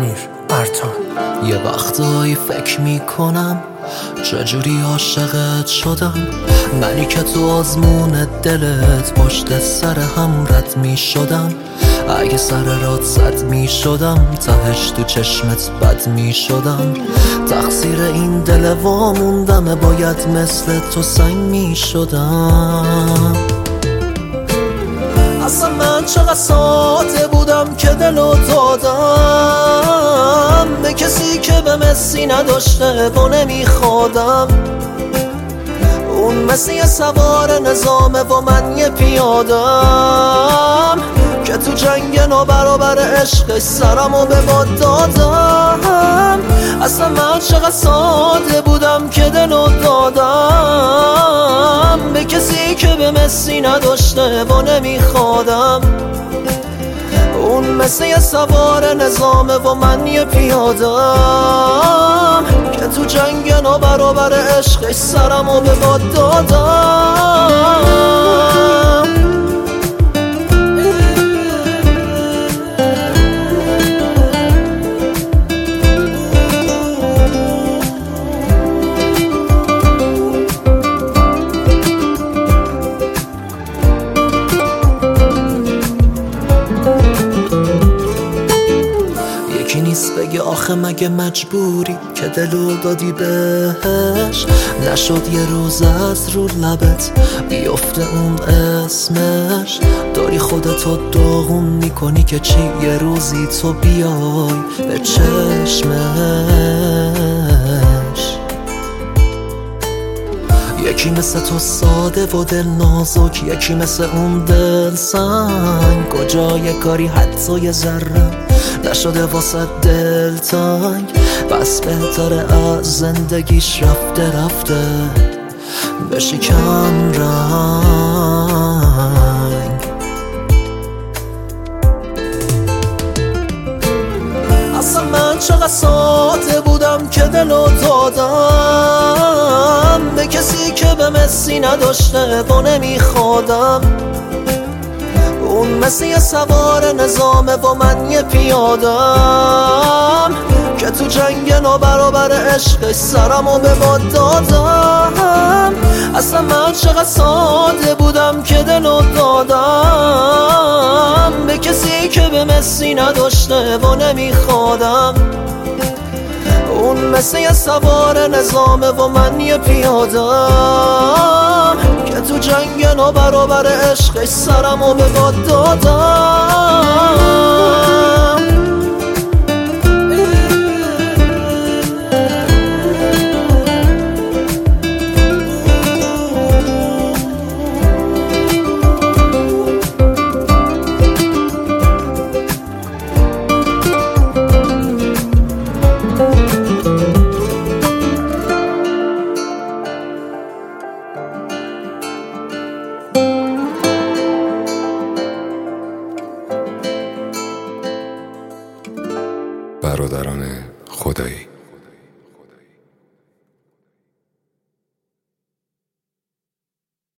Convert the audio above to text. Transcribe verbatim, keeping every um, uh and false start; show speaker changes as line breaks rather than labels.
امیر ارتان.
یه وقتایی فکر میکنم چجوری عاشقت شدم، منی که تو آزمون دلت پشت سر هم رد میشدم. اگه سر رات زد میشدم تهش تو چشمت بد میشدم. تقصیر این دل واموندمه، باید مثل تو سنگ میشدم. اصلا من چقدر ساده بودم که دلو دادم به کسی که به مسی نداشته و نمیخوادم. اون مسی یه سوار نظامه و من یه پیادم که تو جنگ نو برابر عشقش سرمو به باد دادم. اصلا من چقدر ساده بودم که دلو دادم به کسی که به مسی نداشته و نمیخوادم. اون مثل یه سوار نظامه و من یه پیادم که تو جنگ نو برابر عشقش سرمو به باد دادم. نیست بگه آخه مگه مجبوری که دلو دادی بهش، نشد یه روز از رو لبت بیفته اون اسمش. داری خودتو داغون میکنی که چی یه روزی تو بیای به چشمش. یکی مثل تو ساده و دل نازک، یکی مثل اون دل سنگ. کجای کاری حتی یه ذره نشده واسه دل تنگ، بس بهتره از زندگیش رفته رفته بشی کم رنگ. اصلا من چقدر ساده بودم که دلو دادم به کسی که به مسی نداشته و نمیخوادم. اون مثل یه سوار نظامه و من یه پیادم که تو جنگ نو برابر عشقش سرمو به باد دادم. اصلا من چقدر ساده بودم که دلو دادم به کسی که به مسی نداشته و نمیخوادم. اون مثل یه سوار نظامه و من یه پیادم که تو جنگ نو برابر عشقش سرمو به باد دادم.
برادران